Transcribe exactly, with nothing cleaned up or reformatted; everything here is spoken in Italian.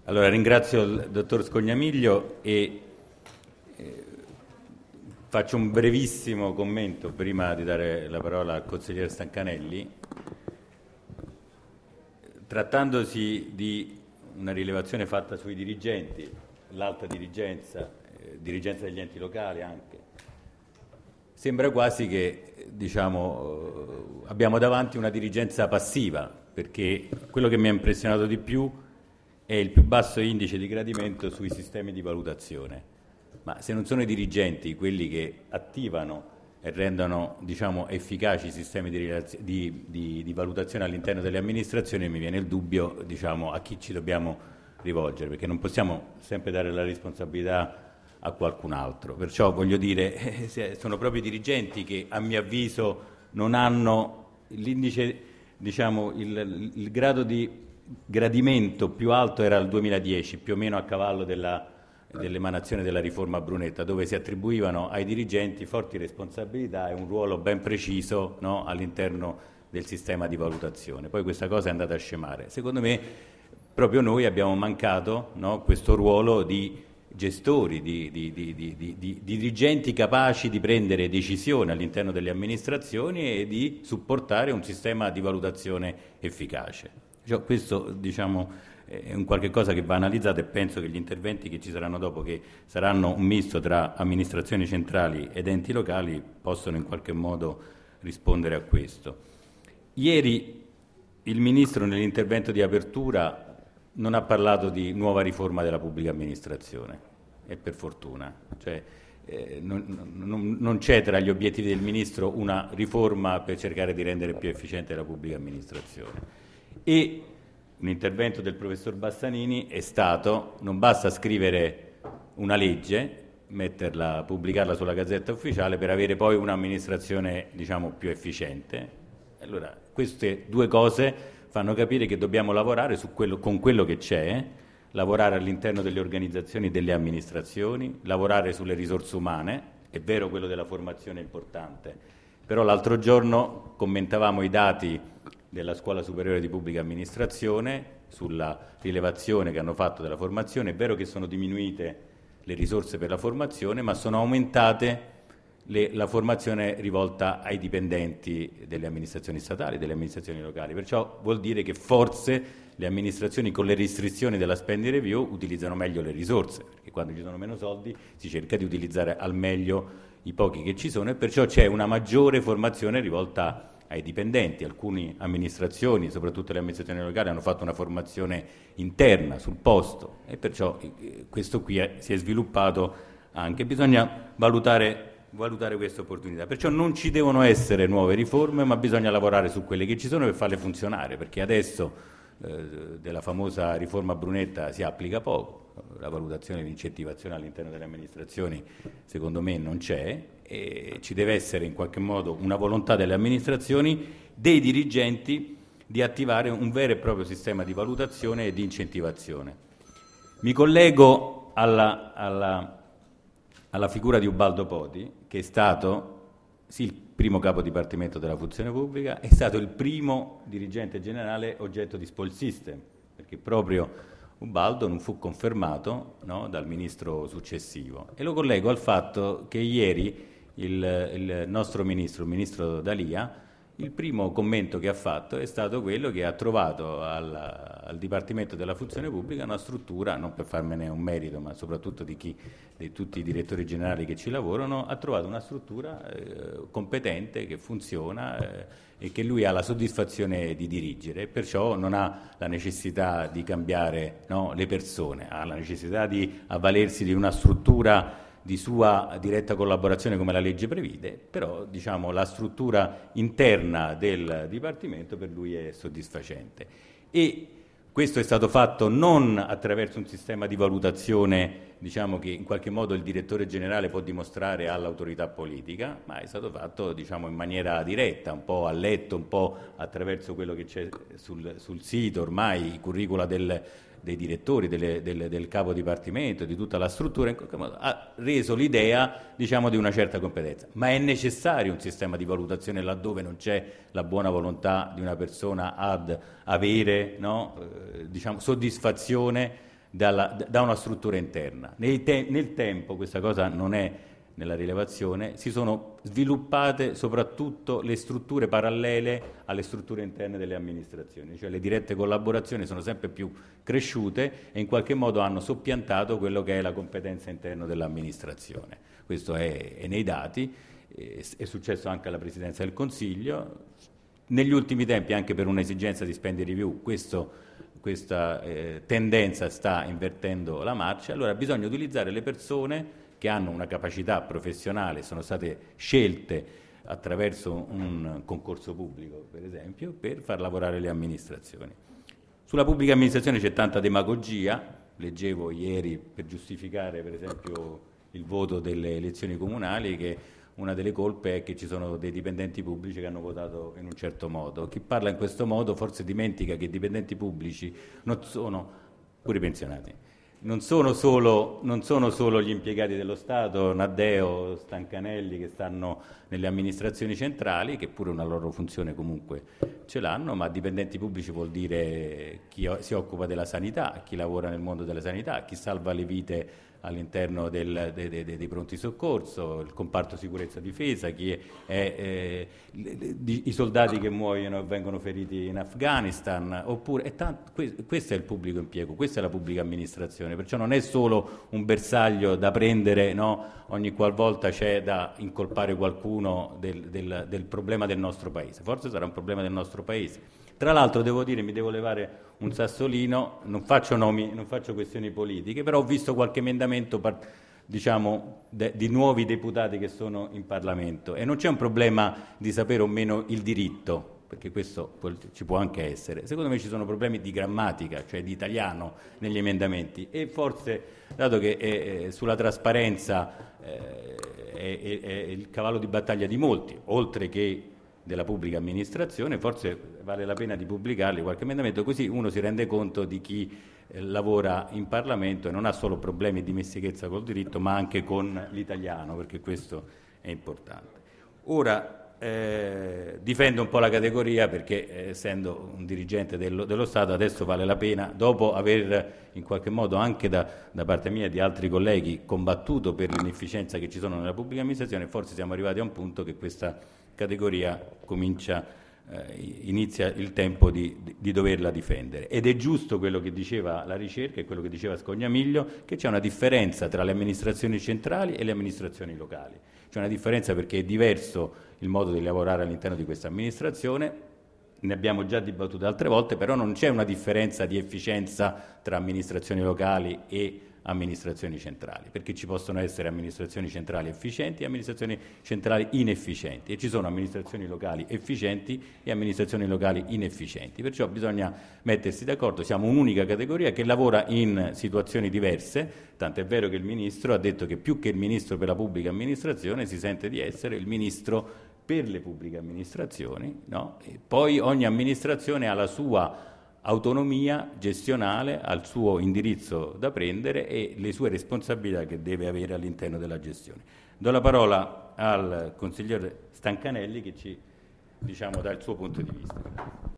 Allora ringrazio il dottor Scognamiglio e eh, faccio un brevissimo commento prima di dare la parola al consigliere Stancanelli. Trattandosi di una rilevazione fatta sui dirigenti, l'alta dirigenza, eh, dirigenza degli enti locali anche, sembra quasi che diciamo, abbiamo davanti una dirigenza passiva, perché quello che mi ha impressionato di più è il più basso indice di gradimento sui sistemi di valutazione. Ma se non sono i dirigenti quelli che attivano e rendono diciamo, efficaci i sistemi di, di, di, di valutazione all'interno delle amministrazioni, mi viene il dubbio diciamo, a chi ci dobbiamo rivolgere, perché non possiamo sempre dare la responsabilità a qualcun altro. Perciò voglio dire, eh, sono proprio i dirigenti che a mio avviso non hanno l'indice, diciamo, il, il grado di gradimento più alto era il duemiladieci, più o meno a cavallo della, dell'emanazione della riforma Brunetta, dove si attribuivano ai dirigenti forti responsabilità e un ruolo ben preciso, no, all'interno del sistema di valutazione. Poi questa cosa è andata a scemare. Secondo me proprio noi abbiamo mancato, no, questo ruolo di gestori, di, di, di, di, di, di dirigenti capaci di prendere decisioni all'interno delle amministrazioni e di supportare un sistema di valutazione efficace. Cioè, questo diciamo, è un qualche cosa che va analizzato e penso che gli interventi che ci saranno dopo, che saranno un misto tra amministrazioni centrali ed enti locali, possono in qualche modo rispondere a questo. Ieri il Ministro nell'intervento di apertura non ha parlato di nuova riforma della pubblica amministrazione, e per fortuna. Cioè, eh, non, non, non c'è tra gli obiettivi del Ministro una riforma per cercare di rendere più efficiente la pubblica amministrazione. E un intervento del professor Bassanini è stato: non basta scrivere una legge, metterla, pubblicarla sulla Gazzetta Ufficiale per avere poi un'amministrazione diciamo, più efficiente. Allora, queste due cose fanno capire che dobbiamo lavorare su quello, con quello che c'è, lavorare all'interno delle organizzazioni delle amministrazioni, lavorare sulle risorse umane. È vero, quello della formazione è importante, però l'altro giorno commentavamo i dati della Scuola Superiore di Pubblica Amministrazione sulla rilevazione che hanno fatto della formazione. È vero che sono diminuite le risorse per la formazione, ma sono aumentate Le, la formazione rivolta ai dipendenti delle amministrazioni statali, delle amministrazioni locali. Perciò vuol dire che forse le amministrazioni con le restrizioni della spending review utilizzano meglio le risorse, perché quando ci sono meno soldi si cerca di utilizzare al meglio i pochi che ci sono, e perciò c'è una maggiore formazione rivolta ai dipendenti. Alcune amministrazioni, soprattutto le amministrazioni locali, hanno fatto una formazione interna sul posto, e perciò questo qui è, si è sviluppato anche. Bisogna valutare valutare questa opportunità. Perciò non ci devono essere nuove riforme, ma bisogna lavorare su quelle che ci sono per farle funzionare, perché adesso eh, della famosa riforma Brunetta si applica poco, la valutazione di incentivazione all'interno delle amministrazioni secondo me non c'è, e ci deve essere in qualche modo una volontà delle amministrazioni, dei dirigenti, di attivare un vero e proprio sistema di valutazione e di incentivazione. Mi collego alla, alla alla figura di Ubaldo Poti, che è stato sì il primo capo dipartimento della funzione pubblica, è stato il primo dirigente generale oggetto di spoil system, perché proprio Ubaldo non fu confermato, no, dal ministro successivo. E lo collego al fatto che ieri il, il nostro ministro, il ministro D'Alia, il primo commento che ha fatto è stato quello che ha trovato al, al Dipartimento della Funzione Pubblica una struttura, non per farmene un merito, ma soprattutto di chi, di tutti i direttori generali che ci lavorano, ha trovato una struttura eh, competente, che funziona eh, e che lui ha la soddisfazione di dirigere, e perciò non ha la necessità di cambiare, no, le persone, ha la necessità di avvalersi di una struttura di sua diretta collaborazione come la legge prevede, però diciamo, la struttura interna del Dipartimento per lui è soddisfacente. E questo è stato fatto non attraverso un sistema di valutazione, diciamo, che in qualche modo il direttore generale può dimostrare all'autorità politica, ma è stato fatto, diciamo, in maniera diretta, un po' a letto, un po' attraverso quello che c'è sul, sul sito ormai, i curricula del dei direttori, delle, delle, del capo dipartimento, di tutta la struttura, in qualche modo ha reso l'idea, diciamo, di una certa competenza. Ma è necessario un sistema di valutazione laddove non c'è la buona volontà di una persona ad avere, no, eh, diciamo, soddisfazione dalla, da una struttura interna. Nel, te, nel tempo, questa cosa non è nella rilevazione, si sono sviluppate soprattutto le strutture parallele alle strutture interne delle amministrazioni, cioè le dirette collaborazioni sono sempre più cresciute e in qualche modo hanno soppiantato quello che è la competenza interna dell'amministrazione. Questo è, è nei dati, è, è successo anche alla Presidenza del Consiglio. Negli ultimi tempi, anche per un'esigenza di spending review, questo, questa eh, tendenza sta invertendo la marcia. Allora bisogna utilizzare le persone che hanno una capacità professionale, sono state scelte attraverso un concorso pubblico, per esempio, per far lavorare le amministrazioni. Sulla pubblica amministrazione c'è tanta demagogia, leggevo ieri per giustificare per esempio il voto delle elezioni comunali che una delle colpe è che ci sono dei dipendenti pubblici che hanno votato in un certo modo. Chi parla in questo modo forse dimentica che i dipendenti pubblici non sono, pure i pensionati, non sono solo, non sono solo gli impiegati dello Stato, Naddeo, Stancanelli, che stanno nelle amministrazioni centrali, che pure una loro funzione comunque ce l'hanno, ma dipendenti pubblici vuol dire chi si occupa della sanità, chi lavora nel mondo della sanità, chi salva le vite all'interno del, dei, dei, dei pronti soccorso, il comparto sicurezza e difesa, chi è, è, è, i soldati che muoiono e vengono feriti in Afghanistan, oppure è tanto, questo è il pubblico impiego, questa è la pubblica amministrazione, perciò non è solo un bersaglio da prendere, no, ogni qualvolta c'è da incolpare qualcuno del, del, del problema del nostro paese, forse sarà un problema del nostro paese. Tra l'altro devo dire, mi devo levare un sassolino, non faccio nomi, non faccio questioni politiche, però ho visto qualche emendamento, diciamo, de, di nuovi deputati che sono in Parlamento e non c'è un problema di sapere o meno il diritto, perché questo ci può anche essere. Secondo me ci sono problemi di grammatica, cioè di italiano negli emendamenti e forse, dato che è, è, sulla trasparenza eh, è, è, è il cavallo di battaglia di molti, oltre che della pubblica amministrazione, forse vale la pena di pubblicarli qualche emendamento, così uno si rende conto di chi eh, lavora in Parlamento e non ha solo problemi di dimestichezza col diritto, ma anche con l'italiano, perché questo è importante. Ora eh, difendo un po' la categoria perché eh, essendo un dirigente dello, dello Stato adesso vale la pena, dopo aver in qualche modo anche da, da parte mia e di altri colleghi combattuto per l'inefficienza che ci sono nella pubblica amministrazione, forse siamo arrivati a un punto che questa categoria comincia, eh, inizia il tempo di, di, di doverla difendere. Ed è giusto quello che diceva la ricerca e quello che diceva Scognamiglio, che c'è una differenza tra le amministrazioni centrali e le amministrazioni locali. C'è una differenza perché è diverso il modo di lavorare all'interno di questa amministrazione, ne abbiamo già dibattuto altre volte, però non c'è una differenza di efficienza tra amministrazioni locali e amministrazioni centrali, perché ci possono essere amministrazioni centrali efficienti e amministrazioni centrali inefficienti e ci sono amministrazioni locali efficienti e amministrazioni locali inefficienti, perciò bisogna mettersi d'accordo, siamo un'unica categoria che lavora in situazioni diverse, tanto è vero che il Ministro ha detto che più che il Ministro per la pubblica amministrazione si sente di essere il Ministro per le pubbliche amministrazioni, no? E poi ogni amministrazione ha la sua autonomia gestionale, al suo indirizzo da prendere e le sue responsabilità che deve avere all'interno della gestione. Do la parola al consigliere Stancanelli che ci, diciamo, dà il suo punto di vista.